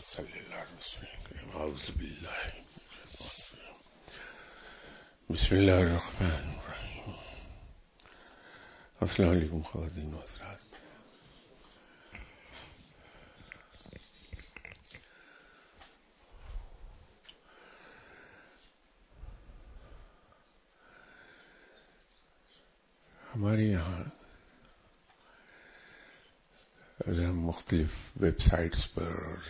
صلی اللہ علیہ وسلم. اعوذ باللہ. بسم اللہ الرحمن الرحیم. السلام علیکم خواتین و حضرات. ہمارے یہاں اگر ہم مختلف ویب سائٹس پر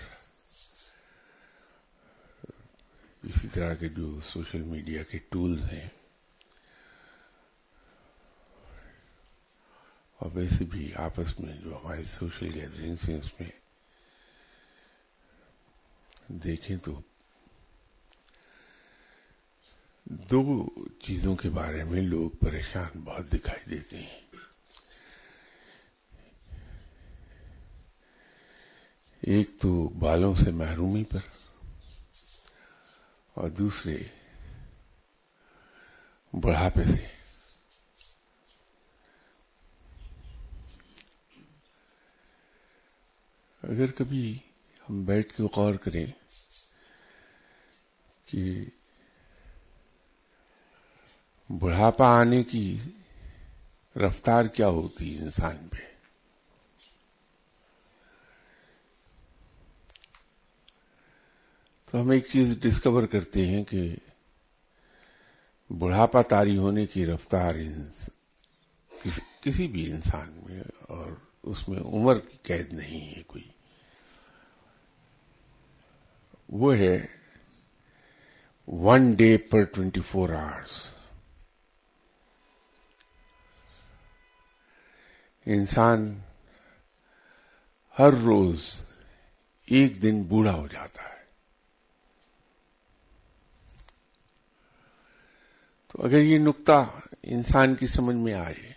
اسی طرح کے جو سوشل میڈیا کے ٹولز ہیں اور ویسے بھی آپس میں جو ہماری سوشل گیدرنگس ہیں اس میں دیکھیں تو دو چیزوں کے بارے میں لوگ پریشان بہت دکھائی دیتے ہیں. ایک تو بالوں سے محرومی پر اور دوسرے بڑھاپے سے. اگر کبھی ہم بیٹھ کے غور کریں کہ بڑھاپا آنے کی رفتار کیا ہوتی ہے انسان پہ، تو ہم ایک چیز ڈسکور کرتے ہیں کہ بڑھاپا طاری ہونے کی رفتار کسی بھی انسان میں، اور اس میں عمر کی قید نہیں ہے کوئی، وہ ہے 1 day per 24 hours. انسان ہر روز ایک دن بوڑھا ہو جاتا ہے. تو اگر یہ نقطہ انسان کی سمجھ میں آئے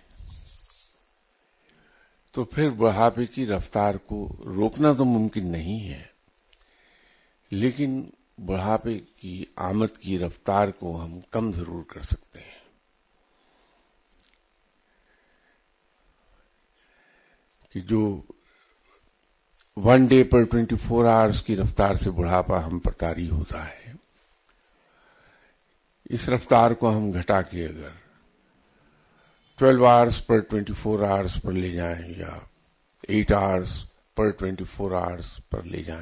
تو پھر بڑھاپے کی رفتار کو روکنا تو ممکن نہیں ہے، لیکن بڑھاپے کی آمد کی رفتار کو ہم کم ضرور کر سکتے ہیں. کہ جو 1 day per 24 hours کی رفتار سے بڑھاپا ہم پر طاری ہوتا ہے، اس رفتار کو ہم گھٹا کے اگر 12 hours per 24 hours پر لے جائیں یا 8 hours per 24 hours پر لے جائیں،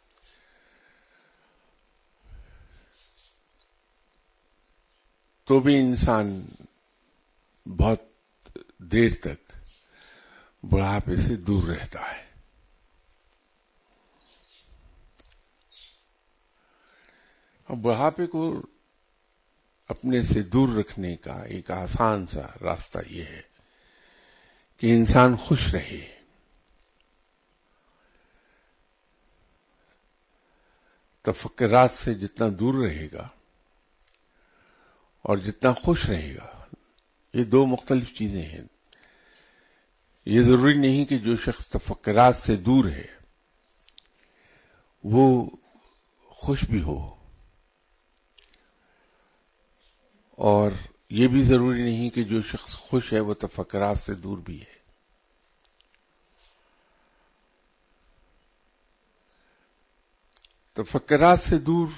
تو بھی انسان بہت دیر تک بڑھاپے سے دور رہتا ہے. اور بڑھاپے کو اپنے سے دور رکھنے کا ایک آسان سا راستہ یہ ہے کہ انسان خوش رہے. تفکرات سے جتنا دور رہے گا اور جتنا خوش رہے گا، یہ دو مختلف چیزیں ہیں. یہ ضروری نہیں کہ جو شخص تفکرات سے دور ہے وہ خوش بھی ہو، اور یہ بھی ضروری نہیں کہ جو شخص خوش ہے وہ تفکرات سے دور بھی ہے. تفکرات سے دور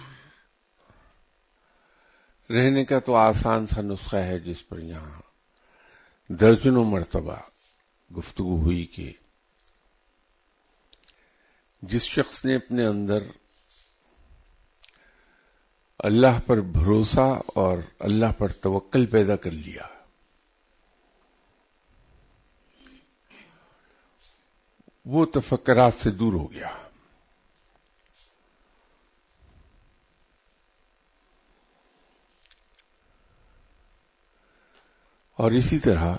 رہنے کا تو آسان سا نسخہ ہے جس پر یہاں درجنوں مرتبہ گفتگو ہوئی کہ جس شخص نے اپنے اندر اللہ پر بھروسہ اور اللہ پر توکل پیدا کر لیا، وہ تفکرات سے دور ہو گیا. اور اسی طرح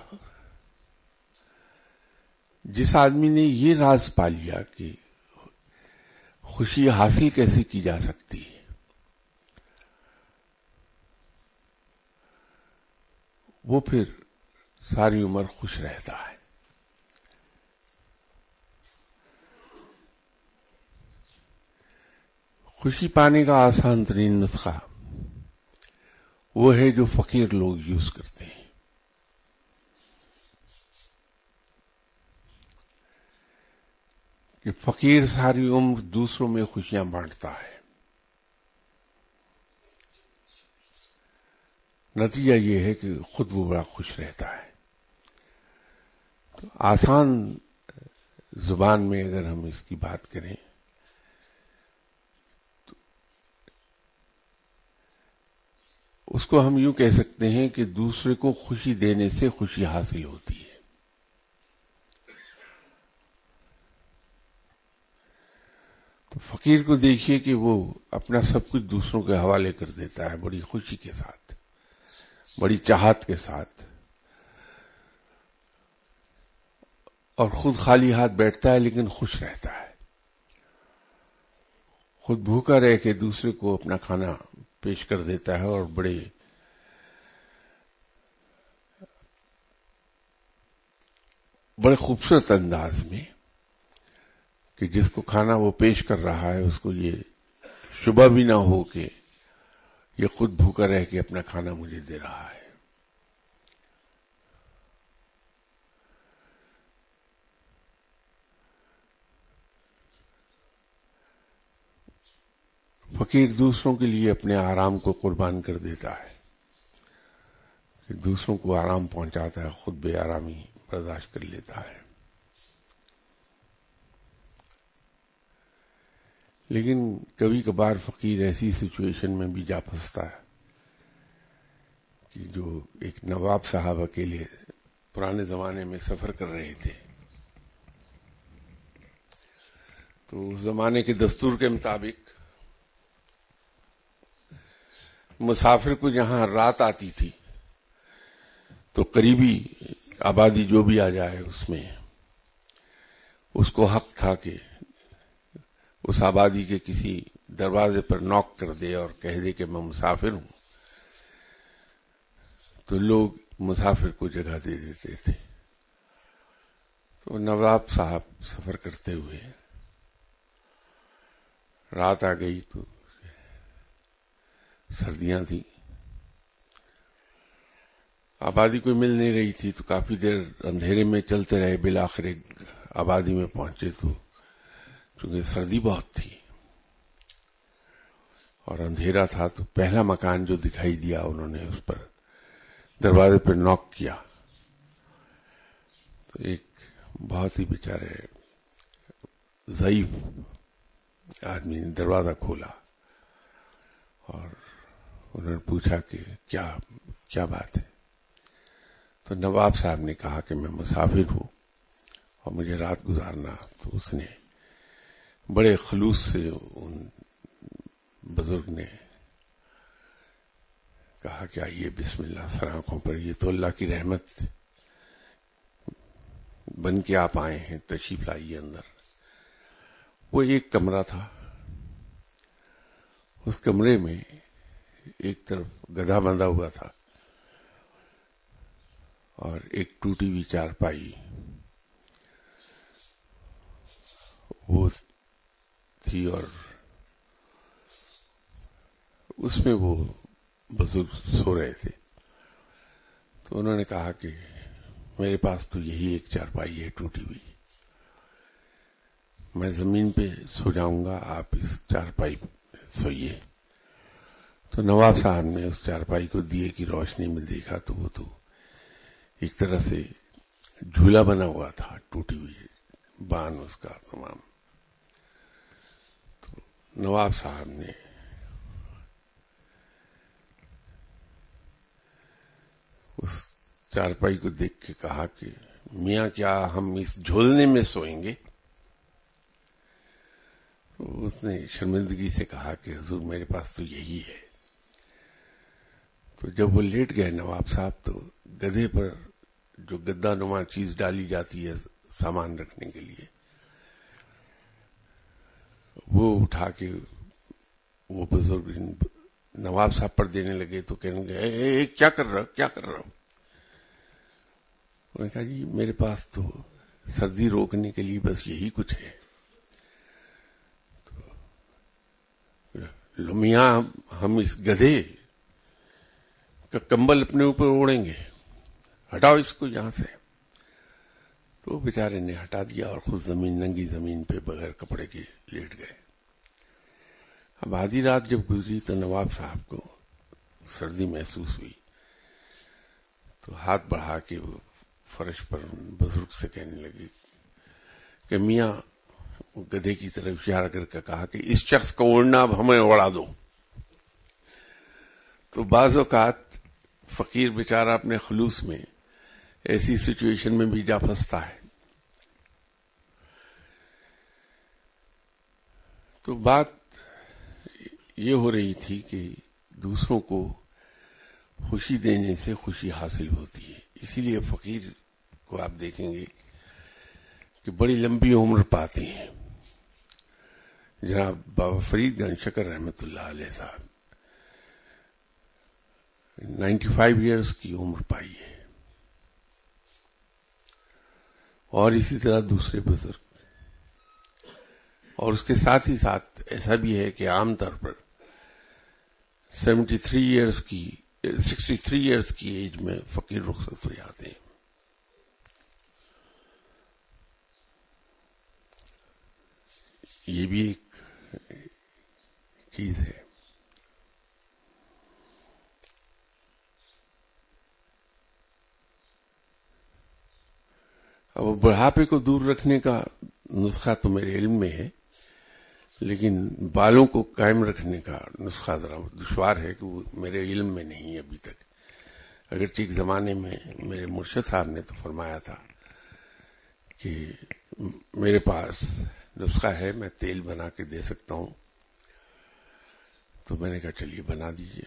جس آدمی نے یہ راز پا لیا کہ خوشی حاصل کیسے کی جا سکتی ہے، وہ پھر ساری عمر خوش رہتا ہے. خوشی پانے کا آسان ترین نسخہ وہ ہے جو فقیر لوگ یوز کرتے ہیں. کہ فقیر ساری عمر دوسروں میں خوشیاں بانٹتا ہے، نتیجہ یہ ہے کہ خود وہ بڑا خوش رہتا ہے۔ تو آسان زبان میں اگر ہم اس کی بات کریں تو اس کو ہم یوں کہہ سکتے ہیں کہ دوسرے کو خوشی دینے سے خوشی حاصل ہوتی ہے۔ تو فقیر کو دیکھیے کہ وہ اپنا سب کچھ دوسروں کے حوالے کر دیتا ہے بڑی خوشی کے ساتھ، بڑی چاہت کے ساتھ، اور خود خالی ہاتھ بیٹھتا ہے لیکن خوش رہتا ہے۔ خود بھوکا رہ کے دوسرے کو اپنا کھانا پیش کر دیتا ہے، اور بڑے خوبصورت انداز میں، کہ جس کو کھانا وہ پیش کر رہا ہے اس کو یہ شبہ بھی نہ ہو کہ یہ خود بھوکا رہ کے اپنا کھانا مجھے دے رہا ہے۔ فقیر دوسروں کے لیے اپنے آرام کو قربان کر دیتا ہے، کہ دوسروں کو آرام پہنچاتا ہے، خود بے آرامی برداشت کر لیتا ہے۔ لیکن کبھی کبھار فقیر ایسی سچویشن میں بھی جا پھنستا ہے کہ جو ایک نواب صاحب اکیلے پرانے زمانے میں سفر کر رہے تھے، تو اس زمانے کے دستور کے مطابق مسافر کو جہاں رات آتی تھی تو قریبی آبادی جو بھی آ جائے اس میں اس کو حق تھا کہ اس آبادی کے کسی دروازے پر نوک کر دے اور کہہ دے کہ میں مسافر ہوں، تو لوگ مسافر کو جگہ دے دیتے تھے۔ تو نواب صاحب سفر کرتے ہوئے رات آ گئی، تو سردیاں تھیں، آبادی کوئی مل نہیں رہی تھی، تو کافی دیر اندھیرے میں چلتے رہے، بالآخر ایک آبادی میں پہنچے، تو چونکہ سردی بہت تھی اور اندھیرا تھا، تو پہلا مکان جو دکھائی دیا انہوں نے اس پر دروازے پر نوک کیا، تو ایک بہت ہی بیچارے ضعیف آدمی نے دروازہ کھولا اور انہوں نے پوچھا کہ کیا بات ہے؟ تو نواب صاحب نے کہا کہ میں مسافر ہوں اور مجھے رات گزارنا۔ تو اس نے بڑے خلوص سے ان بزرگ نے کہا کہ آئیے بسم اللہ سر آنکھوں پر، یہ تو اللہ کی رحمت بن کے آپ آئے ہیں، تشریف لائیے اندر۔ وہ ایک کمرہ تھا، اس کمرے میں ایک طرف گدھا بندھا ہوا تھا اور ایک ٹوٹی ہوئی چارپائی وہ تھی، اور اس میں وہ بزرگ سو رہے تھے۔ تو انہوں نے کہا کہ میرے پاس تو یہی ایک چارپائی ہے ٹوٹی ہوئی، میں زمین پہ سو جاؤں گا، آپ اس چارپائی پہ سوئیے۔ تو نواب صاحب نے اس چارپائی کو دیے کی روشنی میں دیکھا تو وہ تو ایک طرح سے جھولا بنا ہوا تھا، ٹوٹی ہوئی بان اس کا تمام۔ تو نواب صاحب نے اس چارپائی کو دیکھ کے کہا کہ میاں کیا ہم اس جھولنے میں سوئیں گے؟ تو اس نے شرمندگی سے کہا کہ حضور میرے پاس تو یہی ہے۔ تو جب وہ لیٹ گئے نواب صاحب، تو گدھے پر جو گدا نما چیز ڈالی جاتی ہے سامان رکھنے کے لیے، وہ اٹھا کے وہ بزرگ نواب صاحب پر دینے لگے، تو کہنے لگے اے کیا کر رہا ہو؟ میں نے کہا جی میرے پاس تو سردی روکنے کے لیے بس یہی کچھ ہے۔ تو میاں ہم اس گدھے کا کمبل اپنے اوپر اوڑھیں گے، ہٹاؤ اس کو یہاں سے۔ تو بیچارے نے ہٹا دیا اور خود ننگی زمین پہ بغیر کپڑے کے لیٹ گئے. اب آدھی رات جب گزری تو نواب صاحب کو سردی محسوس ہوئی تو ہاتھ بڑھا کے وہ فرش پر بزرگ سے کہنے لگے کہ میاں، گدھے کی طرف اشارہ کر کے کہا کہ اس شخص کو اوڑھنا اب ہمیں اوڑھا دو. تو بعض اوقات فقیر بیچارہ اپنے خلوص میں ایسی سچویشن میں بھی جا پھنستا ہے. تو بات یہ ہو رہی تھی کہ دوسروں کو خوشی دینے سے خوشی حاصل ہوتی ہے. اسی لیے فقیر کو آپ دیکھیں گے کہ بڑی لمبی عمر پاتے ہیں. جناب بابا فرید گنج شکر رحمت اللہ علیہ صاحب 95 ایئرس کی عمر پائی ہے، اور اسی طرح دوسرے بزرگ. اور اس کے ساتھ ہی ساتھ ایسا بھی ہے کہ عام طور پر 63 ایئرس کی ایج میں فقیر رخصت ہو جاتے ہیں. یہ بھی ایک چیز ہے. اب بڑھاپے کو دور رکھنے کا نسخہ تو میرے علم میں ہے، لیکن بالوں کو قائم رکھنے کا نسخہ ذرا دشوار ہے کہ وہ میرے علم میں نہیں ابھی تک. اگرچہ ایک زمانے میں میرے مرشد صاحب نے تو فرمایا تھا کہ میرے پاس نسخہ ہے، میں تیل بنا کے دے سکتا ہوں. تو میں نے کہا چلیے بنا دیجئے،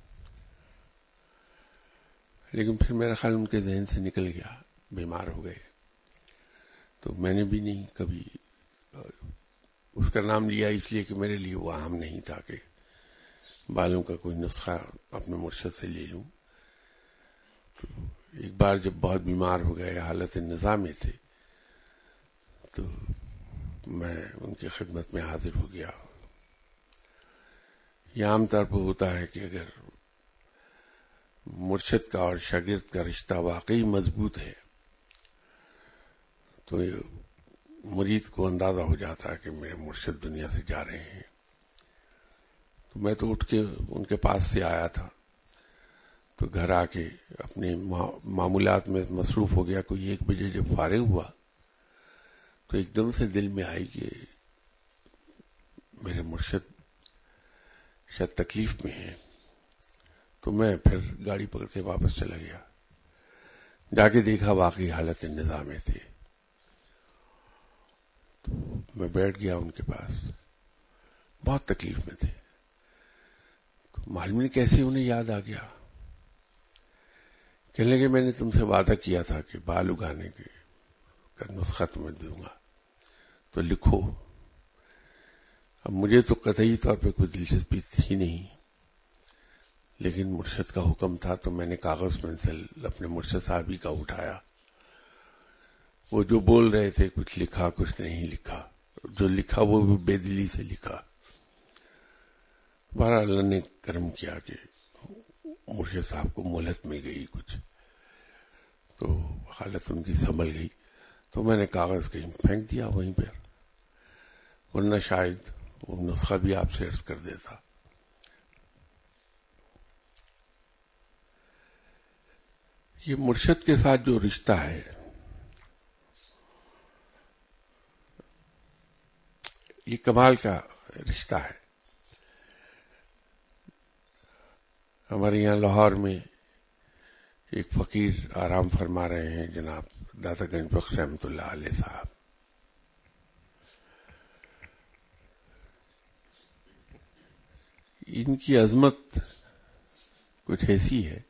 لیکن پھر میرا خیال ان کے ذہن سے نکل گیا، بیمار ہو گئے. تو میں نے بھی نہیں کبھی اس کا نام لیا، اس لیے کہ میرے لیے وہ عام نہیں تھا کہ بالوں کا کوئی نسخہ اپنے مرشد سے لے لوں. تو ایک بار جب بہت بیمار ہو گئے، حالت نزاع میں تھے، تو میں ان کی خدمت میں حاضر ہو گیا. یہ عام طور پر ہوتا ہے کہ اگر مرشد کا اور شاگرد کا رشتہ واقعی مضبوط ہے تو مرید کو اندازہ ہو جاتا ہے کہ میرے مرشد دنیا سے جا رہے ہیں. تو میں تو اٹھ کے ان کے پاس سے آیا تھا، تو گھر آ کے اپنے معمولات میں مصروف ہو گیا. کوئی 1 بجے جب فارغ ہوا تو ایک دم سے دل میں آئی کہ میرے مرشد شاید تکلیف میں ہیں. تو میں پھر گاڑی پکڑ کے واپس چلا گیا. جا کے دیکھا واقعی حالت نزاع میں تھے. تو میں بیٹھ گیا ان کے پاس، بہت تکلیف میں تھے. تو معلوم نہیں کیسے انہیں یاد آ گیا، کہنے لگے میں نے تم سے وعدہ کیا تھا کہ بال اگانے کا نسخہ تمہیں دوں گا، تو لکھو. اب مجھے تو قطعی طور پہ کوئی دلچسپی تھی نہیں، لیکن مرشد کا حکم تھا تو میں نے کاغذ پینسل اپنے مرشد صاحب ہی کا اٹھایا. وہ جو بول رہے تھے کچھ لکھا، کچھ نہیں لکھا. جو لکھا وہ بھی بے دلی سے لکھا. بہرحال اللہ نے کرم کیا کہ مرشد صاحب کو مہلت مل گئی کچھ، تو حالت ان کی سنبھل گئی. تو میں نے کاغذ کہیں پھینک دیا وہیں پر، ورنہ شاید وہ نسخہ بھی آپ سے عرض کر دیتا. یہ مرشد کے ساتھ جو رشتہ ہے یہ کمال کا رشتہ ہے. ہمارے یہاں لاہور میں ایک فقیر آرام فرما رہے ہیں، جناب داتا گنج بخش رحمت اللہ علیہ صاحب. ان کی عظمت کچھ ایسی ہے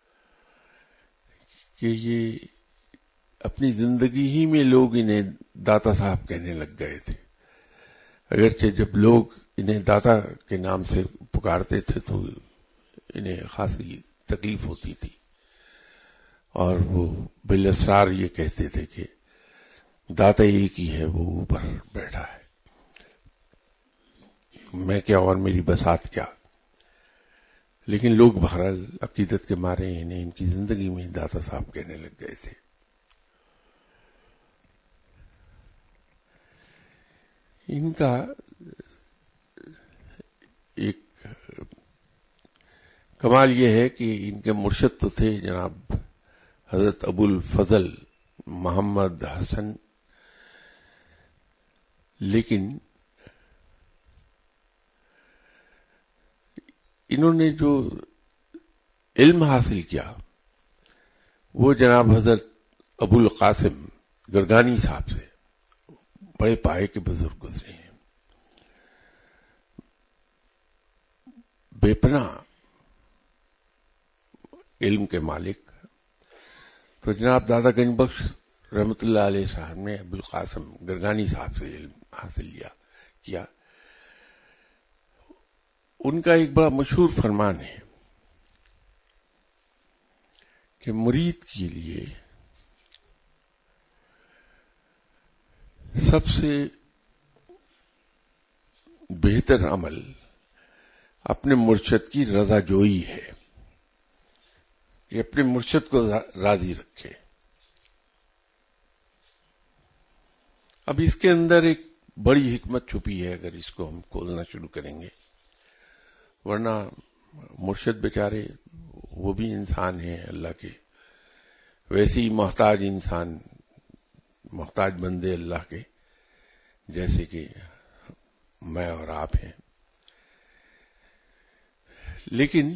کہ یہ اپنی زندگی ہی میں لوگ انہیں داتا صاحب کہنے لگ گئے تھے. اگرچہ جب لوگ انہیں داتا کے نام سے پکارتے تھے تو انہیں خاصی تکلیف ہوتی تھی، اور وہ بالاسرار یہ کہتے تھے کہ داتا ایک ہی ہے، وہ اوپر بیٹھا ہے، میں کیا اور میری بسات کیا. لیکن لوگ بہرحال عقیدت کے مارے انہیں ان کی زندگی میں داتا صاحب کہنے لگ گئے تھے. ان کا ایک کمال یہ ہے کہ ان کے مرشد تو تھے جناب حضرت ابو الفضل محمد حسن، لیکن انہوں نے جو علم حاصل کیا وہ جناب حضرت ابو القاسم گرگانی صاحب سے، بڑے پائے کے بزرگ گزرے ہیں، بے پناہ علم کے مالک. تو جناب دادا گنج بخش رحمت اللہ علیہ صاحب نے ابو القاسم گرگانی صاحب سے علم حاصل کیا. ان کا ایک بڑا مشہور فرمان ہے کہ مرید کے لیے سب سے بہتر عمل اپنے مرشد کی رضا جوئی ہے، کہ اپنے مرشد کو راضی رکھے. اب اس کے اندر ایک بڑی حکمت چھپی ہے اگر اس کو ہم کھولنا شروع کریں گے، ورنہ مرشد بیچارے وہ بھی انسان ہیں اللہ کے، ویسے ہی محتاج انسان، محتاج بندے اللہ کے، جیسے کہ میں اور آپ ہیں. لیکن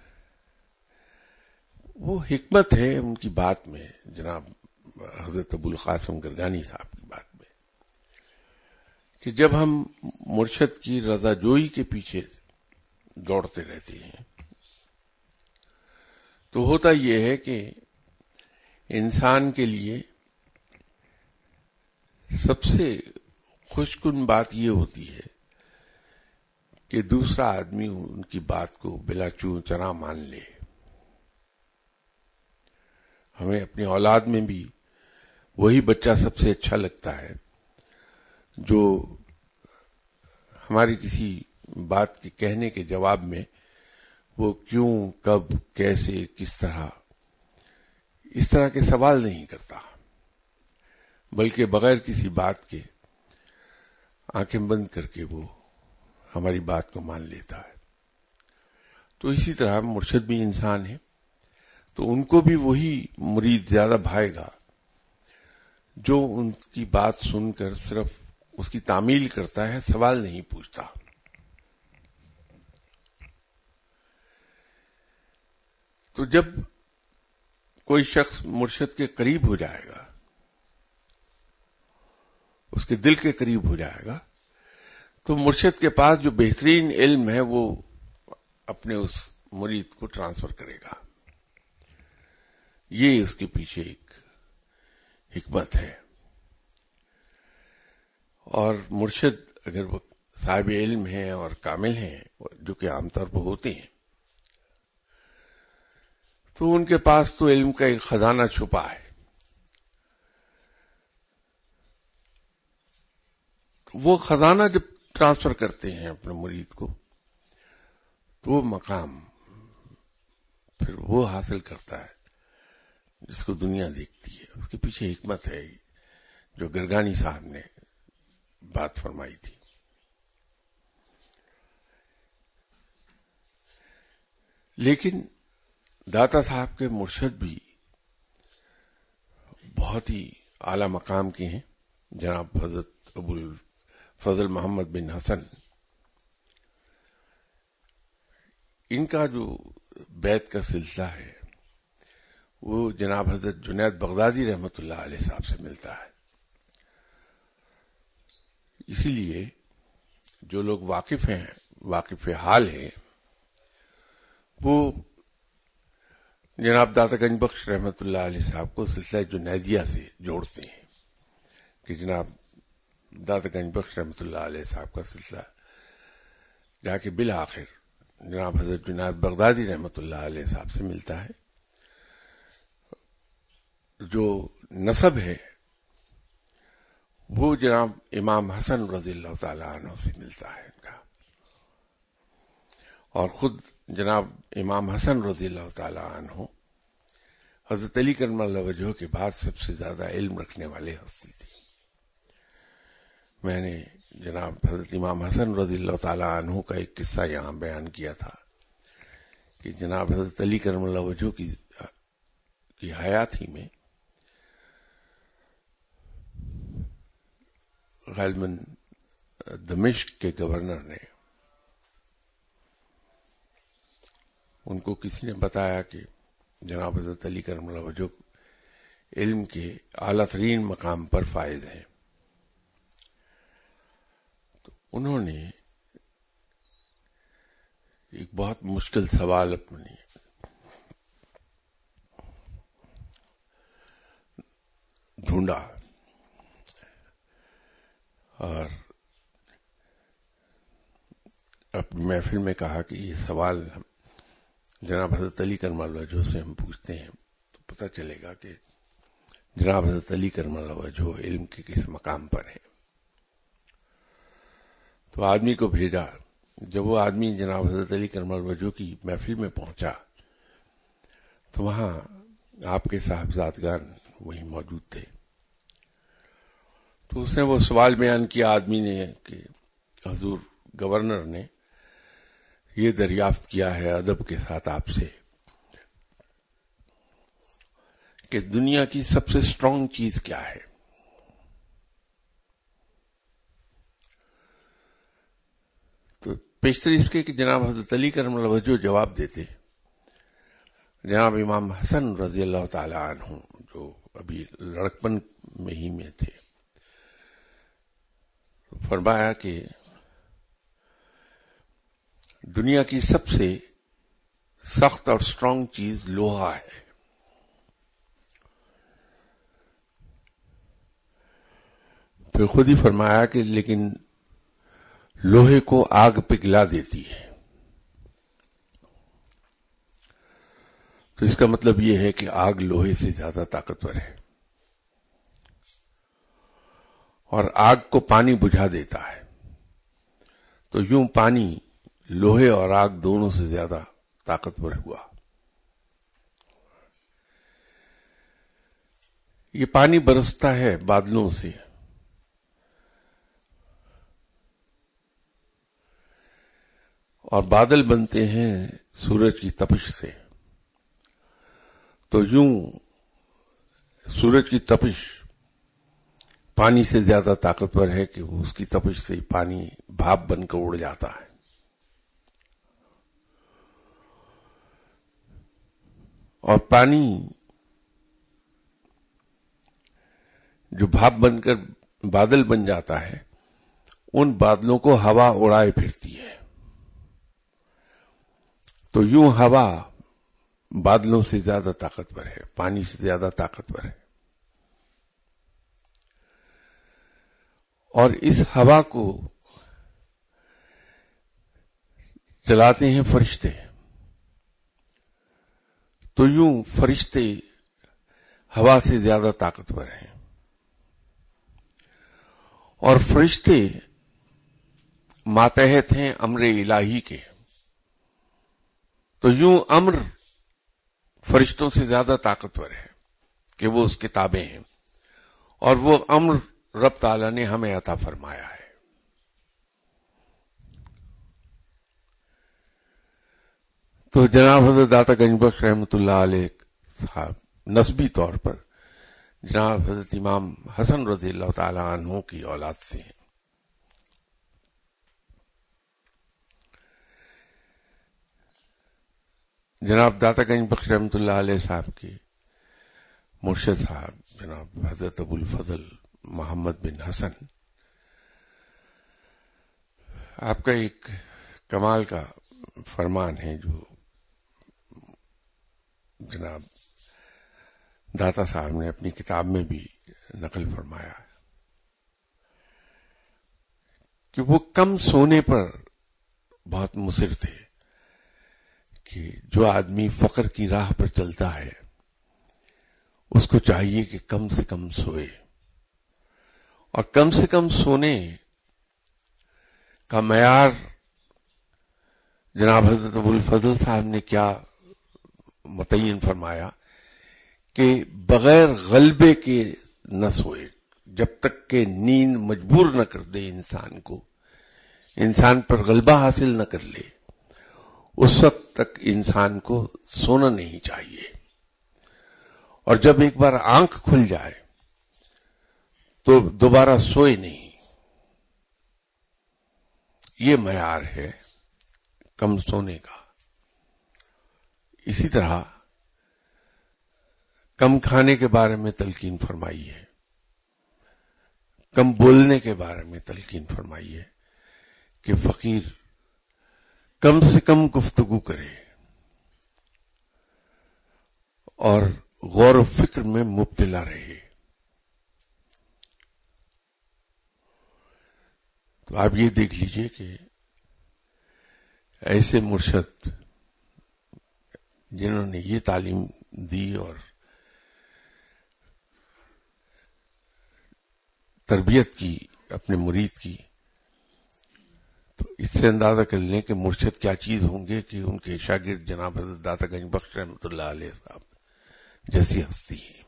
وہ حکمت ہے ان کی بات میں، جناب حضرت ابو القاسم گرگانی صاحب کی بات میں، کہ جب ہم مرشد کی رضا جوئی کے پیچھے دوڑتے رہتے ہیں تو ہوتا یہ ہے کہ انسان کے لیے سب سے خوش کن بات یہ ہوتی ہے کہ دوسرا آدمی ان کی بات کو بلا چون چرا مان لے. ہمیں اپنی اولاد میں بھی وہی بچہ سب سے اچھا لگتا ہے جو ہماری کسی بات کے کہنے کے جواب میں وہ کیوں، کب، کیسے، کس طرح، اس طرح کے سوال نہیں کرتا، بلکہ بغیر کسی بات کے آنکھیں بند کر کے وہ ہماری بات کو مان لیتا ہے. تو اسی طرح مرشد بھی انسان ہے، تو ان کو بھی وہی مرید زیادہ بھائے گا جو ان کی بات سن کر صرف اس کی تعمیل کرتا ہے، سوال نہیں پوچھتا. تو جب کوئی شخص مرشد کے قریب ہو جائے گا، اس کے دل کے قریب ہو جائے گا، تو مرشد کے پاس جو بہترین علم ہے وہ اپنے اس مرید کو ٹرانسفر کرے گا. یہ اس کے پیچھے ایک حکمت ہے. اور مرشد اگر وہ صاحب علم ہیں اور کامل ہیں، جو کہ عام طور پر ہوتے ہیں، تو ان کے پاس تو علم کا ایک خزانہ چھپا ہے. وہ خزانہ جب ٹرانسفر کرتے ہیں اپنے مرید کو تو وہ مقام پھر وہ حاصل کرتا ہے جس کو دنیا دیکھتی ہے. اس کے پیچھے حکمت ہے جو گرگانی صاحب نے بات فرمائی تھی. لیکن داتا صاحب کے مرشد بھی بہت ہی اعلی مقام کے ہیں، جناب حضرت ابو الفضل محمد بن حسن. ان کا جو بیعت کا سلسلہ ہے وہ جناب حضرت جنید بغدادی رحمت اللہ علیہ صاحب سے ملتا ہے. اسی لیے جو لوگ واقف ہیں، واقف حال ہیں، وہ جناب داتا گنج بخش رحمت اللہ علیہ صاحب کو سلسلہ جنیدیہ سے جوڑتے ہیں کہ جناب داتا گنج بخش رحمت اللہ علیہ صاحب کا سلسلہ جا کے بالآخر جناب حضرت جنید بغدادی رحمت اللہ علیہ صاحب سے ملتا ہے. جو نسب ہے وہ جناب امام حسن رضی اللہ تعالی عنہ سے ملتا ہے ان کا، اور خود جناب امام حسن رضی اللہ تعالی عنہ حضرت علی کرم اللہ وجہہ کے بعد سب سے زیادہ علم رکھنے والے ہستی تھی. میں نے جناب حضرت امام حسن رضی اللہ تعالی عنہ کا ایک قصہ یہاں بیان کیا تھا کہ جناب حضرت علی کرم اللہ وجہہ کی حیات ہی میں غالباً دمشق کے گورنر نے ان کو کسی نے بتایا کہ جناب حضرت علی کرم اللہ وجہہ علم کے اعلیٰ ترین مقام پر فائز ہیں. تو انہوں نے ایک بہت مشکل سوال اپنی ڈھونڈا اور اپنی محفل میں کہا کہ یہ سوال جناب حضرت علی کرم اللہ وجہہ سے ہم پوچھتے ہیں تو پتہ چلے گا کہ جناب حضرت علی کرم اللہ وجہہ علم کے کس مقام پر ہیں. تو آدمی کو بھیجا. جب وہ آدمی جناب حضرت علی کرم اللہ وجہہ کی محفل میں پہنچا تو وہاں آپ کے صاحبزادگان وہیں موجود تھے. تو اس نے وہ سوال بیان کیا آدمی نے کہ حضور گورنر نے یہ دریافت کیا ہے ادب کے ساتھ آپ سے کہ دنیا کی سب سے اسٹرانگ چیز کیا ہے. تو پیشتر اس کے کہ جناب حضرت علی کرم اللہ وجہہ جواب دیتے. جناب امام حسن رضی اللہ تعالی عنہ جو ابھی لڑکپن میں ہی میں تھے فرمایا کہ دنیا کی سب سے سخت اور اسٹرانگ چیز لوہا ہے. پھر خود ہی فرمایا کہ لیکن لوہے کو آگ پگھلا دیتی ہے. تو اس کا مطلب یہ ہے کہ آگ لوہے سے زیادہ طاقتور ہے اور آگ کو پانی بجھا دیتا ہے. تو یوں پانی لوہے اور آگ دونوں سے زیادہ طاقتور ہوا. یہ پانی برستا ہے بادلوں سے اور بادل بنتے ہیں سورج کی تپش سے. تو یوں سورج کی تپش پانی سے زیادہ طاقتور ہے کہ وہ اس کی تپش سے پانی بھاپ بن کر اڑ جاتا ہے. اور پانی جو بھاپ بن کر بادل بن جاتا ہے ان بادلوں کو ہوا اڑائے پھرتی ہے. تو یوں ہوا بادلوں سے زیادہ طاقتور ہے, پانی سے زیادہ طاقتور ہے. اور اس ہوا کو چلاتے ہیں فرشتے. تو یوں فرشتے ہوا سے زیادہ طاقتور ہیں اور فرشتے ماتحت ہیں امر الہی کے. تو یوں امر فرشتوں سے زیادہ طاقتور ہے کہ وہ اس کے تابع ہیں اور وہ امر رب تعالی نے ہمیں عطا فرمایا ہے. تو جناب حضرت داتا گنج بخش رحمۃ اللہ علیہ صاحب نسبی طور پر جناب حضرت امام حسن رضی اللہ تعالی عنہ کی اولاد سے ہیں. جناب داتا گنج بخش رحمۃ اللہ علیہ صاحب کے مرشد صاحب جناب حضرت ابو الفضل محمد بن حسن, آپ کا ایک کمال کا فرمان ہے جو جناب داتا صاحب نے اپنی کتاب میں بھی نقل فرمایا کہ وہ کم سونے پر بہت مصر تھے کہ جو آدمی فقر کی راہ پر چلتا ہے اس کو چاہیے کہ کم سے کم سوئے, اور کم سے کم سونے کا معیار جناب حضرت ابو الفضل صاحب نے کیا متعین فرمایا کہ بغیر غلبے کے نہ سوئے. جب تک کہ نیند مجبور نہ کر دے انسان کو، انسان پر غلبہ حاصل نہ کر لے، اس وقت تک انسان کو سونا نہیں چاہیے. اور جب ایک بار آنکھ کھل جائے تو دوبارہ سوئے نہیں. یہ معیار ہے کم سونے کا. اسی طرح کم کھانے کے بارے میں تلقین فرمائی ہے، کم بولنے کے بارے میں تلقین فرمائی ہے کہ فقیر کم سے کم گفتگو کرے اور غور و فکر میں مبتلا رہے. تو آپ یہ دیکھ لیجئے کہ ایسے مرشد جنہوں نے یہ تعلیم دی اور تربیت کی اپنے مرید کی، تو اس سے اندازہ کر لیں کہ مرشد کیا چیز ہوں گے کہ ان کے شاگرد جناب حضرت داتا گنج بخش رحمۃ اللہ علیہ صاحب جیسی ہستی ہیں.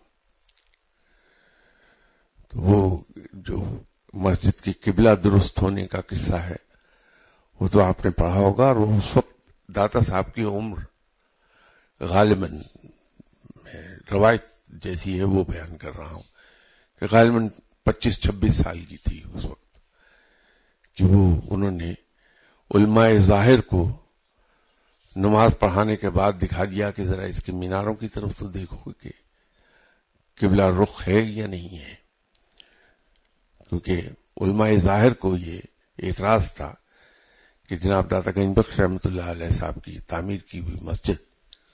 تو وہ جو مسجد کی قبلہ درست ہونے کا قصہ ہے وہ تو آپ نے پڑھا ہوگا، اور وہ اس وقت داتا صاحب کی عمر غالباً روایت جیسی ہے وہ بیان کر رہا ہوں کہ غالباً 25-26 سال کی تھی اس وقت، کہ وہ انہوں نے علماء ظاہر کو نماز پڑھانے کے بعد دکھا دیا کہ ذرا اس کے میناروں کی طرف تو دیکھو کہ قبلہ رخ ہے یا نہیں ہے، کیونکہ علماء ظاہر کو یہ اعتراض تھا کہ جناب داتا گنج بخش رحمۃ اللہ علیہ صاحب کی تعمیر کی ہوئی مسجد،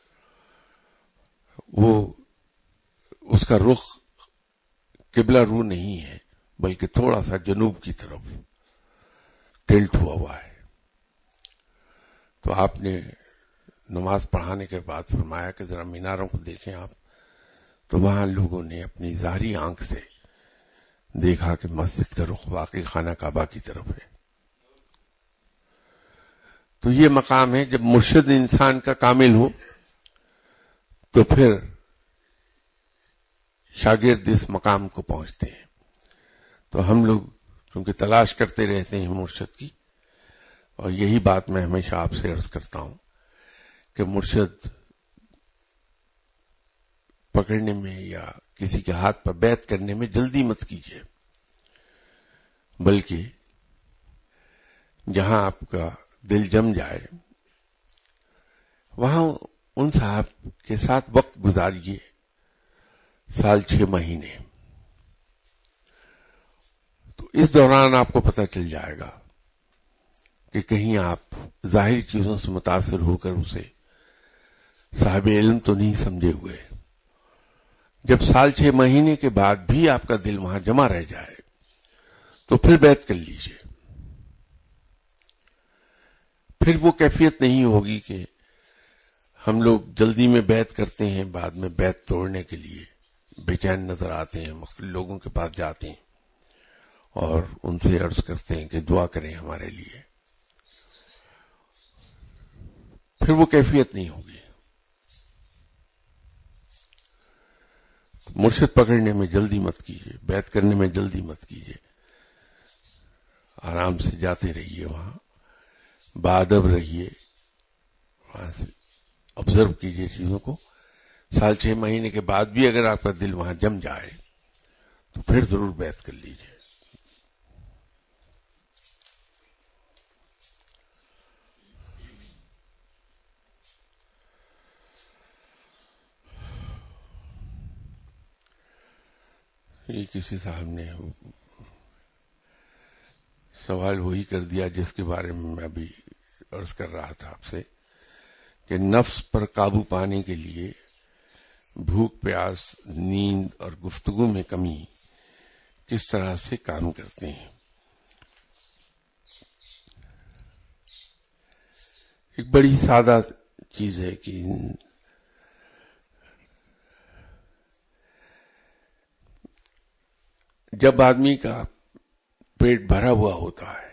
وہ اس کا رخ قبلہ رو نہیں ہے بلکہ تھوڑا سا جنوب کی طرف ٹلٹ ہوا ہے. تو آپ نے نماز پڑھانے کے بعد فرمایا کہ ذرا میناروں کو دیکھیں آپ. تو وہاں لوگوں نے اپنی ظاہری آنکھ سے دیکھا کہ مسجد کا رخ واقعی خانہ کعبہ کی طرف ہے. تو یہ مقام ہے جب مرشد انسان کا کامل ہو تو پھر شاگرد اس مقام کو پہنچتے ہیں. تو ہم لوگ چونکہ تلاش کرتے رہتے ہیں مرشد کی، اور یہی بات میں ہمیشہ آپ سے عرض کرتا ہوں کہ مرشد پکڑنے میں یا کسی کے ہاتھ پر بیعت کرنے میں جلدی مت کیجیے، بلکہ جہاں آپ کا دل جم جائے وہاں ان صاحب کے ساتھ وقت گزاریے 6 مہینے. تو اس دوران آپ کو پتہ چل جائے گا کہ کہیں آپ ظاہری چیزوں سے متاثر ہو کر اسے صاحب علم تو نہیں سمجھے ہوئے. جب 6 مہینے کے بعد بھی آپ کا دل وہاں جمع رہ جائے تو پھر بیعت کر لیجئے. پھر وہ کیفیت نہیں ہوگی کہ ہم لوگ جلدی میں بیعت کرتے ہیں، بعد میں بیعت توڑنے کے لیے بے چین نظر آتے ہیں، مختلف لوگوں کے پاس جاتے ہیں اور ان سے عرض کرتے ہیں کہ دعا کریں ہمارے لیے. پھر وہ کیفیت نہیں ہوگی. مرشد پکڑنے میں جلدی مت کیجیے، بیعت کرنے میں جلدی مت کیجیے. آرام سے جاتے رہیے، وہاں بادب رہیے، وہاں سے آبزرو کیجیے چیزوں کو. 6 مہینے کے بعد بھی اگر آپ کا دل وہاں جم جائے تو پھر ضرور بیعت کر لیجیے. یہ کسی صاحب نے سوال وہی کر دیا جس کے بارے میں ابھی عرض کر رہا تھا آپ سے کہ نفس پر قابو پانے کے لیے بھوک، پیاس، نیند اور گفتگو میں کمی کس طرح سے کام کرتے ہیں. ایک بڑی سادہ چیز ہے کہ جب آدمی کا پیٹ بھرا ہوا ہوتا ہے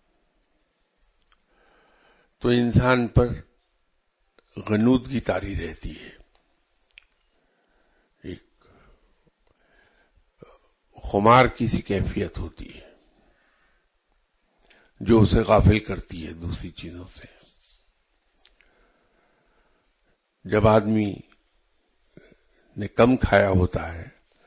تو انسان پر غنودگی طاری رہتی ہے، ایک خمار کی سی کیفیت ہوتی ہے جو اسے غافل کرتی ہے دوسری چیزوں سے. جب آدمی نے کم کھایا ہوتا ہے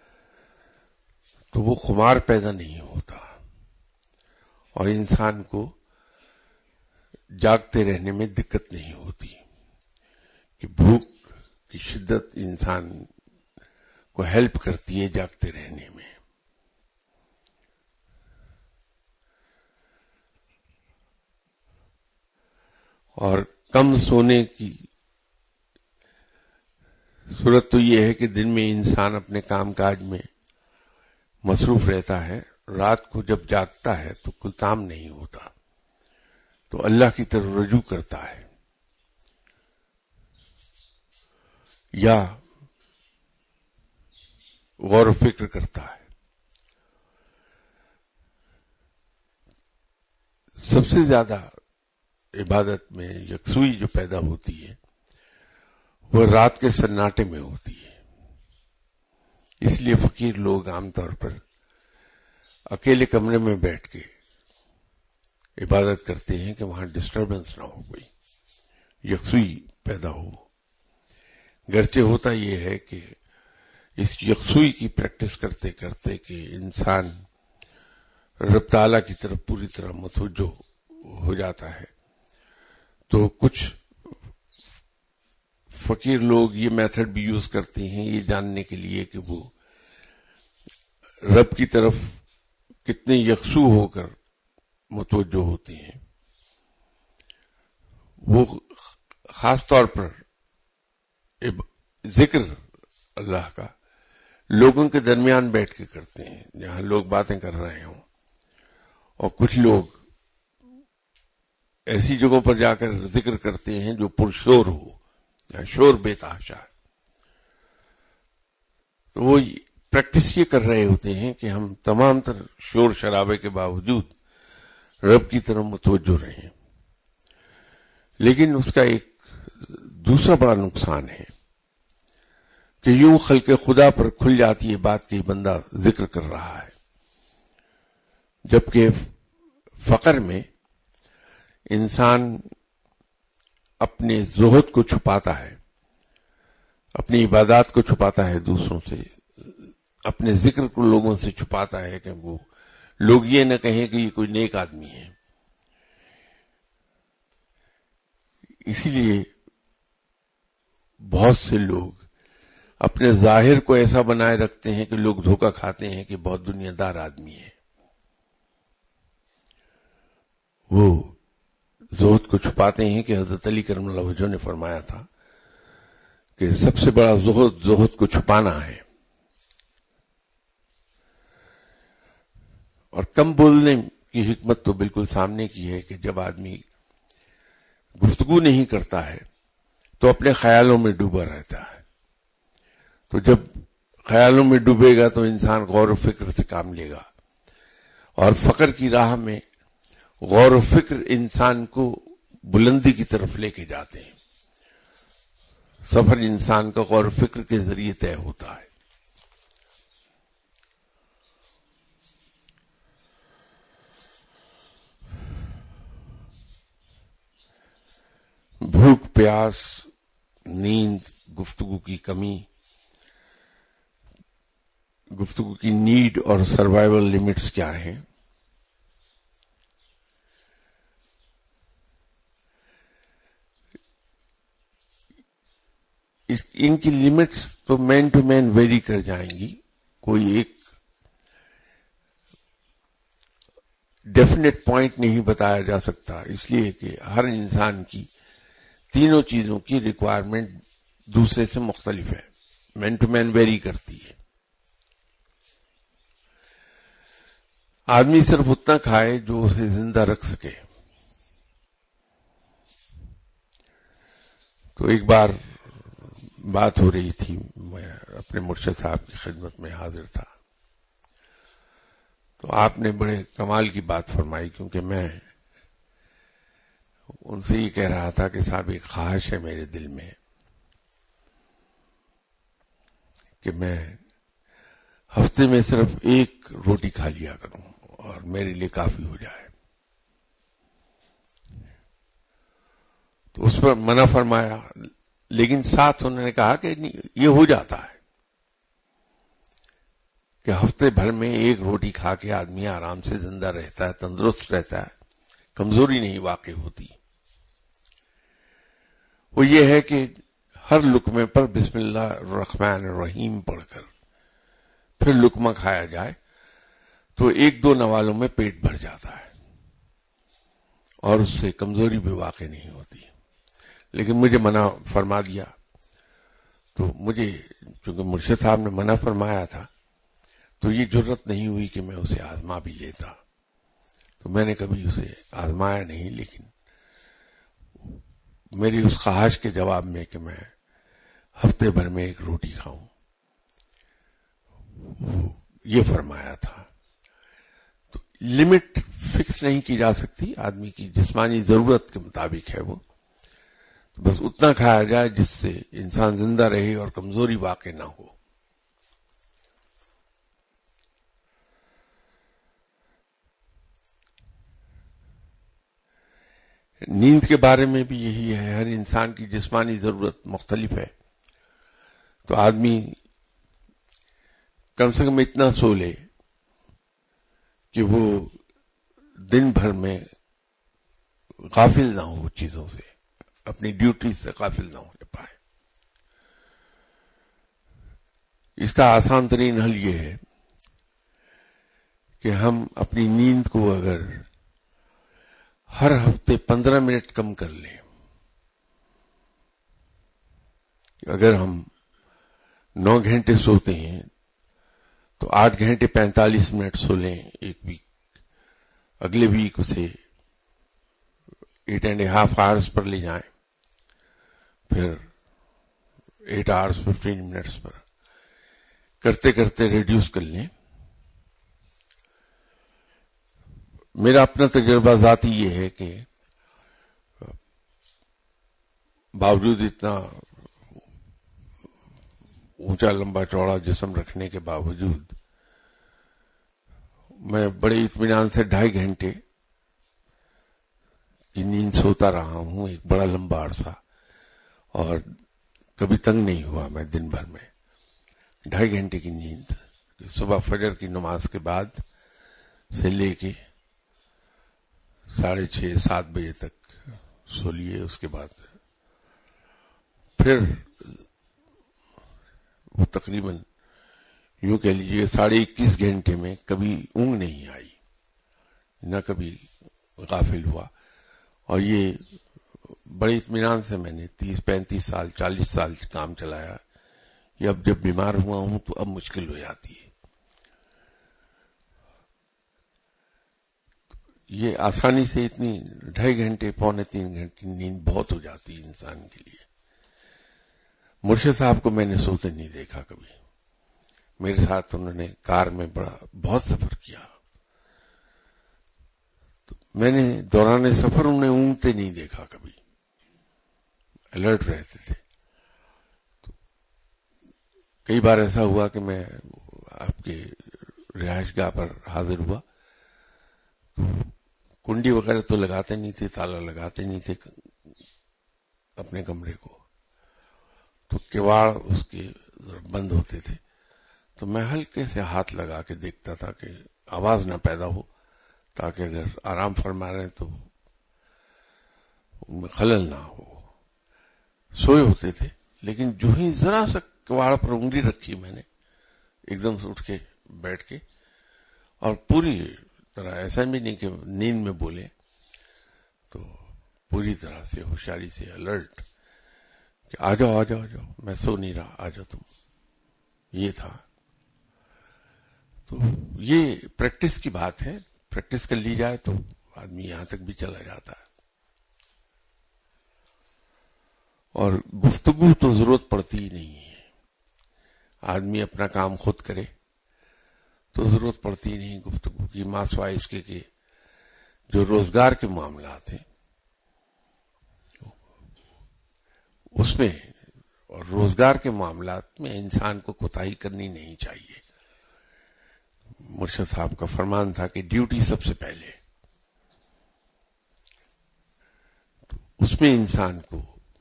تو وہ خمار پیدا نہیں ہوتا اور انسان کو جاگتے رہنے میں دقت نہیں ہوتی کہ بھوک کی شدت انسان کو ہیلپ کرتی ہے جاگتے رہنے میں. اور کم سونے کی صورت تو یہ ہے کہ دن میں انسان اپنے کام کاج میں مصروف رہتا ہے, رات کو جب جاگتا ہے تو کوئی کام نہیں ہوتا, تو اللہ کی طرف رجوع کرتا ہے یا غور و فکر کرتا ہے. سب سے زیادہ عبادت میں یکسوئی جو پیدا ہوتی ہے وہ رات کے سناٹے میں ہوتی ہے. اس لیے فقیر لوگ عام طور پر اکیلے کمرے میں بیٹھ کے عبادت کرتے ہیں کہ وہاں ڈسٹربنس نہ ہو, کوئی یکسوئی پیدا ہو. گرچہ ہوتا یہ ہے کہ اس یکسوئی کی پریکٹس کرتے کرتے کہ انسان رب تعالیٰ کی طرف پوری طرح متوجہ ہو جاتا ہے, تو کچھ فقیر لوگ یہ میتھڈ بھی یوز کرتے ہیں یہ جاننے کے لیے کہ وہ رب کی طرف کتنے یکسو ہو کر متوجہ ہوتے ہیں. وہ خاص طور پر ذکر اللہ کا لوگوں کے درمیان بیٹھ کے کرتے ہیں جہاں لوگ باتیں کر رہے ہوں, اور کچھ لوگ ایسی جگہوں پر جا کر ذکر کرتے ہیں جو پرشور ہو, یا شور بے تحاشا. تو وہ پریکٹس یہ کر رہے ہوتے ہیں کہ ہم تمام تر شور شرابے کے باوجود رب کی طرف متوجہ رہیں. لیکن اس کا ایک دوسرا بڑا نقصان ہے کہ یوں خلق خدا پر کھل جاتی ہے بات کہ بندہ ذکر کر رہا ہے, جبکہ فقر میں انسان اپنے زہد کو چھپاتا ہے, اپنی عبادات کو چھپاتا ہے دوسروں سے, اپنے ذکر کو لوگوں سے چھپاتا ہے کہ وہ لوگ یہ نہ کہیں کہ یہ کوئی نیک آدمی ہے. اسی لیے بہت سے لوگ اپنے ظاہر کو ایسا بنائے رکھتے ہیں کہ لوگ دھوکہ کھاتے ہیں کہ بہت دنیا دار آدمی ہے. وہ زہد کو چھپاتے ہیں کہ حضرت علی کرم اللہ وجہہ نے فرمایا تھا کہ سب سے بڑا زہد کو چھپانا ہے. اور کم بولنے کی حکمت تو بالکل سامنے کی ہے کہ جب آدمی گفتگو نہیں کرتا ہے تو اپنے خیالوں میں ڈوبا رہتا ہے. تو جب خیالوں میں ڈوبے گا تو انسان غور و فکر سے کام لے گا, اور فقر کی راہ میں غور و فکر انسان کو بلندی کی طرف لے کے جاتے ہیں. سفر انسان کا غور و فکر کے ذریعے طے ہوتا ہے. بھوک, پیاس, نیند, گفتگو کی کمی, گفتگو کی نیڈ اور سروائیول لمٹس کیا ہیں؟ ان کی لمٹس تو مین ٹو مین ویری کر جائیں گی. کوئی ایک ڈیفینیٹ پوائنٹ نہیں بتایا جا سکتا, اس لیے کہ ہر انسان کی تینوں چیزوں کی ریکوائرمنٹ دوسرے سے مختلف ہے, مین ٹو مین ویری کرتی ہے. آدمی صرف اتنا کھائے جو اسے زندہ رکھ سکے. تو ایک بار بات ہو رہی تھی, میں اپنے مرشد صاحب کی خدمت میں حاضر تھا, تو آپ نے بڑے کمال کی بات فرمائی, کیونکہ میں ان سے یہ کہہ رہا تھا کہ صاحب ایک خواہش ہے میرے دل میں کہ میں ہفتے میں صرف ایک روٹی کھا لیا کروں اور میرے لیے کافی ہو جائے. تو اس پر منع فرمایا، لیکن ساتھ انہوں نے کہا کہ یہ ہو جاتا ہے کہ ہفتے بھر میں ایک روٹی کھا کے آدمی آرام سے زندہ رہتا ہے، تندرست رہتا ہے، کمزوری نہیں واقع ہوتی. وہ یہ ہے کہ ہر لقمے پر بسم اللہ الرحمن الرحیم پڑھ کر پھر لقمہ کھایا جائے تو ایک دو نوالوں میں پیٹ بھر جاتا ہے اور اس سے کمزوری بھی واقع نہیں ہوتی. لیکن مجھے منع فرما دیا، تو مجھے چونکہ مرشد صاحب نے منع فرمایا تھا تو یہ جرت نہیں ہوئی کہ میں اسے آزما بھی لیتا. تو میں نے کبھی اسے آزمایا نہیں، لیکن میری اس خواہش کے جواب میں کہ میں ہفتے بھر میں ایک روٹی کھاؤں، یہ فرمایا تھا. تو لمٹ فکس نہیں کی جا سکتی، آدمی کی جسمانی ضرورت کے مطابق ہے وہ. بس اتنا کھایا جائے جس سے انسان زندہ رہے اور کمزوری واقع نہ ہو. نیند کے بارے میں بھی یہی ہے، ہر انسان کی جسمانی ضرورت مختلف ہے. تو آدمی کم سے کم اتنا سو لے کہ وہ دن بھر میں غافل نہ ہو چیزوں سے، اپنی ڈیوٹی سے غافل نہ ہونے پائے. اس کا آسان ترین حل یہ ہے کہ ہم اپنی نیند کو اگر ہر ہفتے 15 منٹ کم کر لیں. اگر ہم 9 گھنٹے سوتے ہیں تو 8 گھنٹے 45 منٹ سو لیں ایک ویک. اگلے ویک اسے 8.5 آورس پر لے جائیں، پھر 8 آورس 15 منٹس پر کرتے کرتے ریڈیوس کر لیں. میرا اپنا تجربہ ذاتی یہ ہے کہ باوجود اتنا اونچا لمبا چوڑا جسم رکھنے کے باوجود میں بڑے اطمینان سے 2.5 گھنٹے کی نیند سوتا رہا ہوں ایک بڑا لمبا عرصہ، اور کبھی تنگ نہیں ہوا میں دن بھر میں. 2.5 گھنٹے کی نیند صبح فجر کی نماز کے بعد سے لے کے 6:30-7 بجے تک سو لیے. اس کے بعد پھر وہ تقریباً یوں کہہ لیجیے 21.5 گھنٹے میں کبھی اونگ نہیں آئی، نہ کبھی غافل ہوا. اور یہ بڑے اطمینان سے میں نے 30-35 سال 40 سال کام چلایا. یہ اب جب بیمار ہوا ہوں تو اب مشکل ہو جاتی ہے. یہ آسانی سے اتنی 2.5 گھنٹے 2.25 گھنٹے نیند بہت ہو جاتی ہے انسان کے لیے. مرشد صاحب کو میں نے سوتے نہیں دیکھا کبھی. میرے ساتھ انہوں نے کار میں بہت سفر کیا، تو میں نے دوران سفر انہیں اونگتے نہیں دیکھا کبھی، الرٹ رہتے تھے. تو کئی بار ایسا ہوا کہ میں آپ کے رہائش گاہ پر حاضر ہوا، کنڈی وغیرہ تو لگاتے نہیں تھے، تالا لگاتے نہیں تھے اپنے کمرے کو، تو کواڑ اس کے بند ہوتے تھے. تو میں ہلکے سے ہاتھ لگا کے دیکھتا تھا کہ آواز نہ پیدا ہو، تاکہ اگر آرام فرما رہے تو ان میں خلل نہ ہو. سوئے ہوتے تھے، لیکن جو ہی ذرا سا کواڑ پر انگلی رکھی میں نے، ایک دم سے اٹھ کے بیٹھ کے، اور پوری طرح ایسا بھی نہیں کہ نیند میں بولے، تو پوری طرح سے ہوشیاری سے الرٹ کہ آ جاؤ میں سو نہیں رہا، آ جاؤ تم. یہ تھا. تو یہ پریکٹس کی بات ہے، پریکٹس کر لی جائے تو آدمی یہاں تک بھی چلا جاتا ہے. اور گفتگو تو ضرورت پڑتی ہی نہیں ہے. آدمی اپنا کام خود کرے تو ضرورت پڑتی ہی نہیں گفتگو کی، ماں سوائے اس کے کہ جو روزگار کے معاملات ہیں اس میں اور روزگار کے معاملات میں انسان کو کوتاہی کرنی نہیں چاہیے. مرشد صاحب کا فرمان تھا کہ ڈیوٹی سب سے پہلے، تو اس میں انسان کو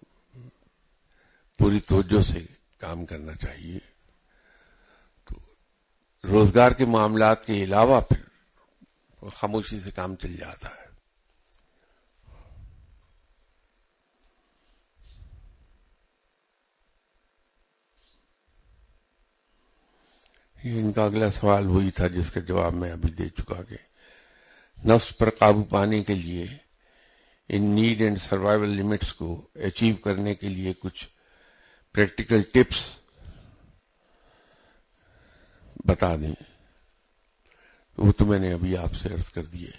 پوری توجہ سے کام کرنا چاہیے. تو روزگار کے معاملات کے علاوہ پھر خاموشی سے کام چل جاتا ہے. یہ ان کا اگلا سوال وہی تھا جس کا جواب میں ابھی دے چکا کہ نفس پر قابو پانے کے لیے ان نیڈ اینڈ سروائیول لمٹس کو اچیو کرنے کے لیے کچھ پریکٹیکل ٹپس بتا دیں. وہ تو میں نے ابھی آپ سے عرض کر دیے.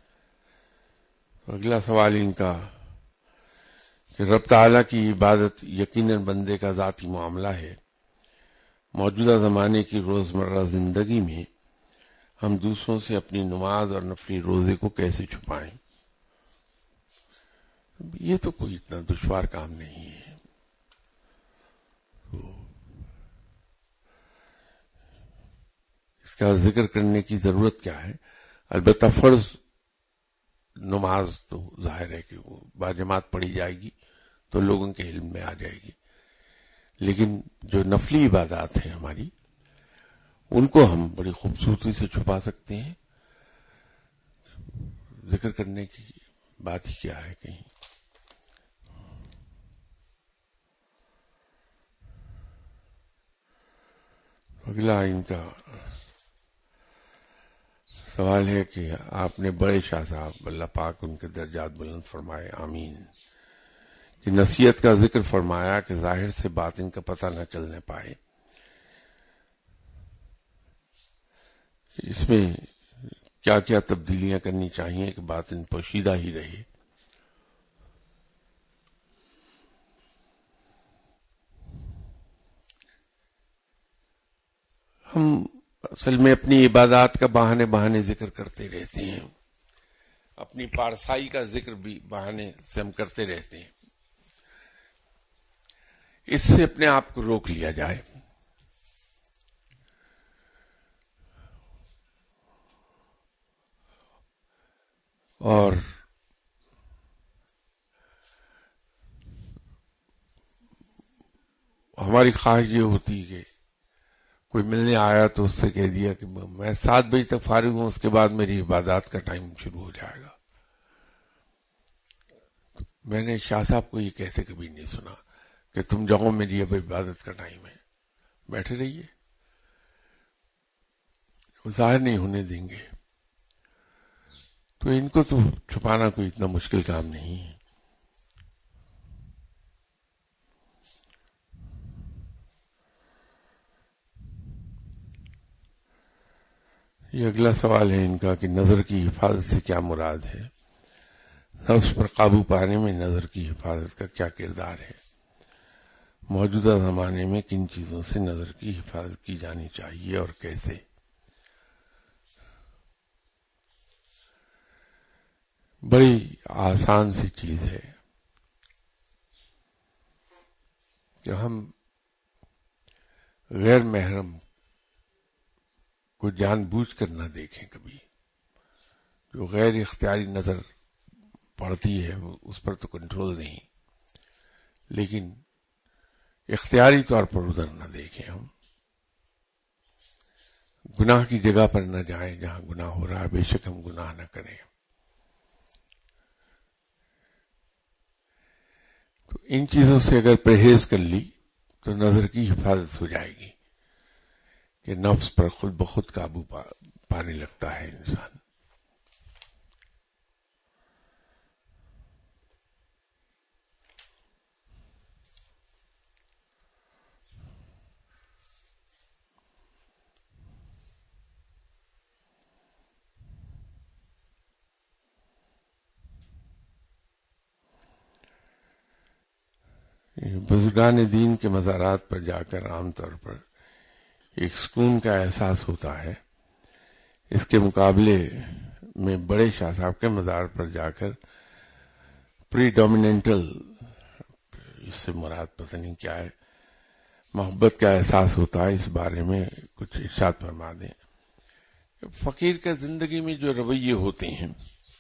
اگلا سوال ان کا کہ رب تعالیٰ کی عبادت یقیناً بندے کا ذاتی معاملہ ہے. موجودہ زمانے کی روزمرہ زندگی میں ہم دوسروں سے اپنی نماز اور نفلی روزے کو کیسے چھپائیں؟ یہ تو کوئی اتنا دشوار کام نہیں ہے. تو اس کا ذکر کرنے کی ضرورت کیا ہے؟ البتہ فرض نماز تو ظاہر ہے کہ وہ باجماعت پڑھی جائے گی تو لوگوں کے علم میں آ جائے گی، لیکن جو نفلی عبادات ہیں ہماری، ان کو ہم بڑی خوبصورتی سے چھپا سکتے ہیں. ذکر کرنے کی بات ہی کیا ہے کہیں. اگلا ان کا سوال ہے کہ آپ نے بڑے شاہ صاحب اللہ پاک ان کے درجات بلند فرمائے، آمین، کہ نصیحت کا ذکر فرمایا کہ ظاہر سے باطن کا پتہ نہ چلنے پائے. اس میں کیا کیا تبدیلیاں کرنی چاہیے کہ باطن پوشیدہ ہی رہے؟ ہم اصل میں اپنی عبادات کا بہانے ذکر کرتے رہتے ہیں، اپنی پارسائی کا ذکر بھی بہانے سے ہم کرتے رہتے ہیں. اس سے اپنے آپ کو روک لیا جائے. اور ہماری خواہش یہ ہوتی کہ کوئی ملنے آیا تو اس سے کہہ دیا کہ میں 7 بجے تک فارغ ہوں، اس کے بعد میری عبادات کا ٹائم شروع ہو جائے گا. میں نے شاہ صاحب کو یہ کہتے کبھی نہیں سنا کہ تم جاؤ، میری اب عبادت کا ٹائم ہے، بیٹھے رہیے. وہ ظاہر نہیں ہونے دیں گے. تو ان کو تو چھپانا کوئی اتنا مشکل کام نہیں ہے. یہ اگلا سوال ہے ان کا کہ نظر کی حفاظت سے کیا مراد ہے؟ نفس پر قابو پانے میں نظر کی حفاظت کا کیا کردار ہے؟ موجودہ زمانے میں کن چیزوں سے نظر کی حفاظت کی جانی چاہیے اور کیسے؟ بڑی آسان سی چیز ہے کہ ہم غیر محرم کو جان بوجھ کر نہ دیکھیں. کبھی جو غیر اختیاری نظر پڑتی ہے اس پر تو کنٹرول نہیں، لیکن اختیاری طور پر ادھر نہ دیکھیں. ہم گناہ کی جگہ پر نہ جائیں جہاں گناہ ہو رہا ہے، بے شک ہم گناہ نہ کریں. تو ان چیزوں سے اگر پرہیز کر لی تو نظر کی حفاظت ہو جائے گی کہ نفس پر خود بخود قابو پانے لگتا ہے انسان. بزرگان دین کے مزارات پر جا کر عام طور پر ایک سکون کا احساس ہوتا ہے. اس کے مقابلے میں بڑے شاہ صاحب کے مزار پر جا کر پری ڈومیننٹل، اس سے مراد پتہ نہیں کیا ہے، محبت کا احساس ہوتا ہے. اس بارے میں کچھ ارشاد فرما دیں فقیر کا زندگی میں جو رویے ہوتے ہیں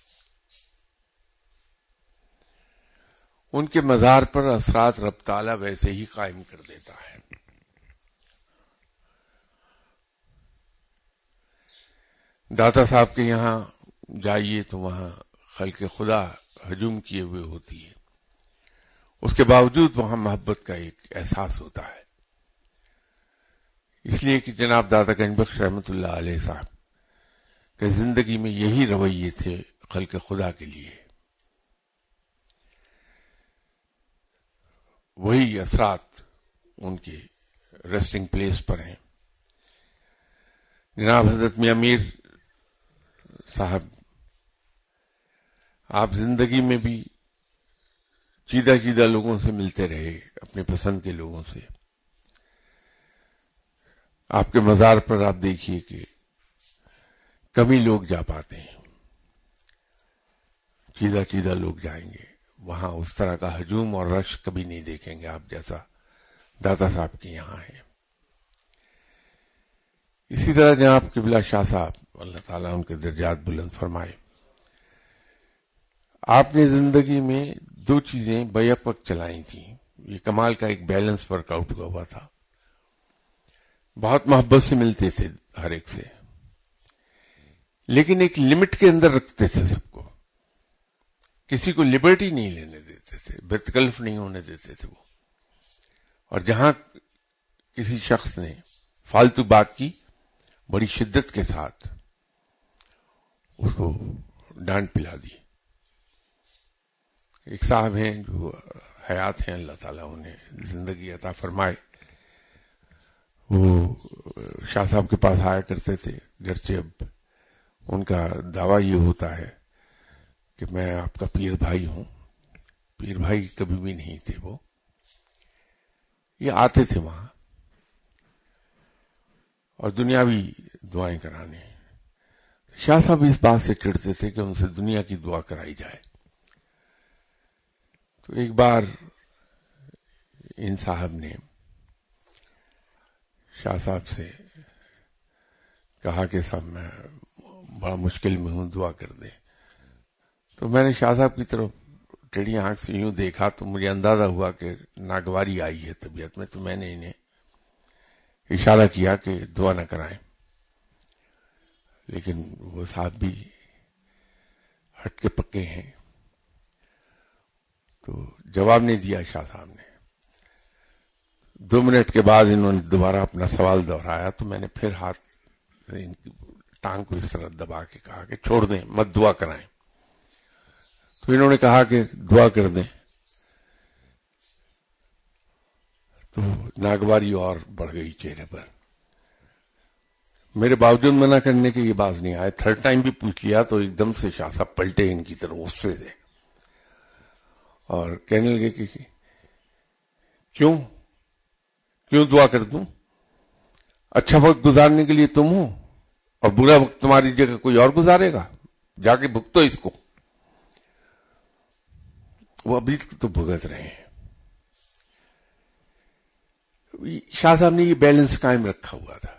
ان کے مزار پر اثرات رب تعالیٰ ویسے ہی قائم کر دیتا ہے. داتا صاحب کے یہاں جائیے تو وہاں خلق خدا ہجوم کیے ہوئے ہوتی ہے، اس کے باوجود وہاں محبت کا ایک احساس ہوتا ہے. اس لیے کہ جناب داتا گنج بخش رحمۃ اللہ علیہ صاحب کہ زندگی میں یہی رویے تھے خلق خدا کے لیے، وہی اثرات ان کے ریسٹنگ پلیس پر ہیں. جناب حضرت میاں میر صاحب آپ زندگی میں بھی چیدہ لوگوں سے ملتے رہے، اپنے پسند کے لوگوں سے. آپ کے مزار پر آپ دیکھیے کہ کم ہی لوگ جا پاتے ہیں، چیدہ لوگ جائیں گے وہاں، اس طرح کا ہجوم اور رش کبھی نہیں دیکھیں گے آپ جیسا داتا صاحب کے یہاں ہے. اسی طرح جناب قبلہ شاہ صاحب اللہ تعالیٰ ان کے درجات بلند فرمائے، آپ نے زندگی میں 2 چیزیں بیک وقت چلائی تھیں. یہ کمال کا ایک بیلنس ورک آؤٹ ہوا تھا. بہت محبت سے ملتے تھے ہر ایک سے، لیکن ایک لمٹ کے اندر رکھتے تھے سب کو، کسی کو لبرٹی نہیں لینے دیتے تھے، بے تکلف نہیں ہونے دیتے تھے وہ. اور جہاں کسی شخص نے فالتو بات کی بڑی شدت کے ساتھ اس کو ڈانٹ پلا دی. ایک صاحب ہیں جو حیات ہیں، اللہ تعالیٰ انہیں زندگی عطا فرمائے، وہ شاہ صاحب کے پاس آیا کرتے تھے، گرچہ اب ان کا دعویٰ یہ ہوتا ہے کہ میں آپ کا پیر بھائی ہوں. پیر بھائی کبھی بھی نہیں تھے وہ، یہ آتے تھے وہاں اور دنیاوی دعائیں کرانے. شاہ صاحب اس بات سے چڑھتے تھے کہ ان سے دنیا کی دعا کرائی جائے. تو ایک بار ان صاحب نے شاہ صاحب سے کہا کہ صاحب میں بڑا مشکل میں ہوں، دعا کر دیں. تو میں نے شاہ صاحب کی طرف ٹیڑھی آنکھ سے یوں دیکھا تو مجھے اندازہ ہوا کہ ناگواری آئی ہے طبیعت میں. تو میں نے انہیں اشارہ کیا کہ دعا نہ کرائیں، لیکن وہ صاحب بھی ہٹ کے پکے ہیں تو جواب نہیں دیا شاہ صاحب نے. 2 منٹ کے بعد انہوں نے دوبارہ اپنا سوال دہرایا تو میں نے پھر ہاتھ ان کی ٹانگ کو اس طرح دبا کے کہا کہ چھوڑ دیں، مت دعا کرائیں. تو انہوں نے کہا کہ دعا کر دیں. تو ناگواری اور بڑھ گئی چہرے پر. میرے باوجود منع کرنے کے یہ باز نہیں آئے. 3rd ٹائم بھی پوچھ لیا تو ایک دم سے شاہ صاحب پلٹے ان کی طرف غصے سے اور کہنے لگے کہ کیوں دعا کر دوں؟ اچھا وقت گزارنے کے لیے تم ہو اور برا وقت تمہاری جگہ کوئی اور گزارے گا، جا کے بھگتو اس کو. وہ ابھی تو بھگت رہے ہیں. شاہ صاحب نے یہ بیلنس قائم رکھا ہوا تھا.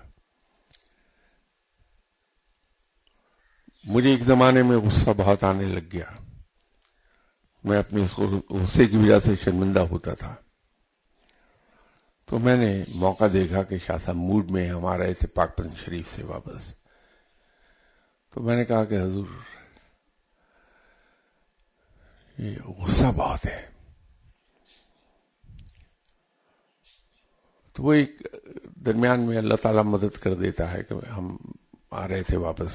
مجھے ایک زمانے میں غصہ بہت آنے لگ گیا، میں اپنے غصے کی وجہ سے شرمندہ ہوتا تھا. تو میں نے موقع دیکھا کہ شاہ صاحب موڈ میں ہم آ رہے تھے پاک پتن شریف سے واپس. تو میں نے کہا کہ حضور یہ غصہ بہت ہے. تو وہ ایک درمیان میں اللہ تعالیٰ مدد کر دیتا ہے کہ ہم آ رہے تھے واپس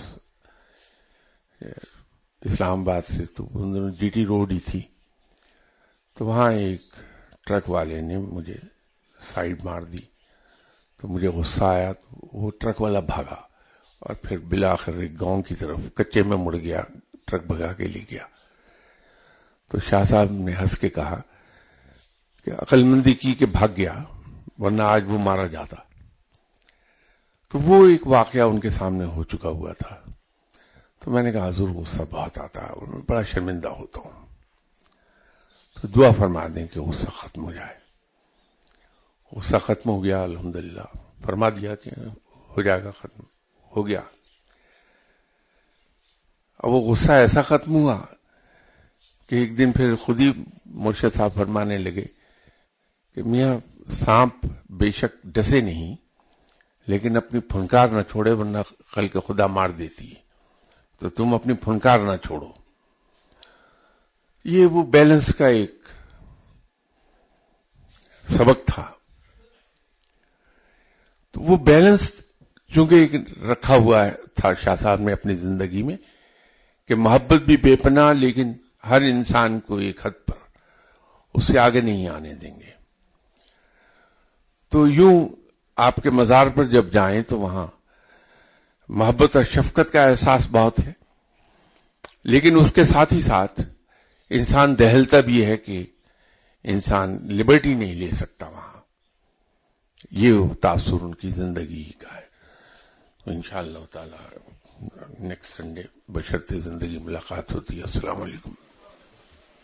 اسلام آباد سے، تو جی ٹی روڈ ہی تھی. تو وہاں ایک ٹرک والے نے مجھے سائیڈ مار دی تو مجھے غصہ آیا. تو وہ ٹرک والا بھاگا اور پھر بالآخر ایک گاؤں کی طرف کچے میں مڑ گیا، ٹرک بھگا کے لے گیا. تو شاہ صاحب نے ہنس کے کہا کہ عقل مندی کی کہ بھاگ گیا، ورنہ آج وہ مارا جاتا. تو وہ ایک واقعہ ان کے سامنے ہو چکا ہوا تھا. تو میں نے کہا حضور غصہ بہت آتا ہے اور میں بڑا شرمندہ ہوتا ہوں، تو دعا فرما دیں کہ غصہ ختم ہو جائے. غصہ ختم ہو گیا، الحمدللہ فرما دیا کہ ہو جائے گا، ختم ہو گیا. اب وہ غصہ ایسا ختم ہوا کہ ایک دن پھر خود ہی مرشد صاحب فرمانے لگے کہ میاں سانپ بے شک ڈسے نہیں لیکن اپنی پھنکار نہ چھوڑے ورنہ کل کے خدا مار دیتی ہے، تو تم اپنی پھنکار نہ چھوڑو. یہ وہ بیلنس کا ایک سبق تھا. تو وہ بیلنس چونکہ رکھا ہوا تھا شاہ صاحب نے اپنی زندگی میں کہ محبت بھی بے پناہ لیکن ہر انسان کو ایک حد پر اس سے آگے نہیں آنے دیں گے. تو یوں آپ کے مزار پر جب جائیں تو وہاں محبت اور شفقت کا احساس بہت ہے، لیکن اس کے ساتھ ہی ساتھ انسان دہلتا بھی ہے کہ انسان لبرٹی نہیں لے سکتا وہاں. یہ تاثر ان کی زندگی کا ہے. انشاءاللہ تعالی نیکسٹ سنڈے بشرط زندگی ملاقات ہوتی ہے. السلام علیکم.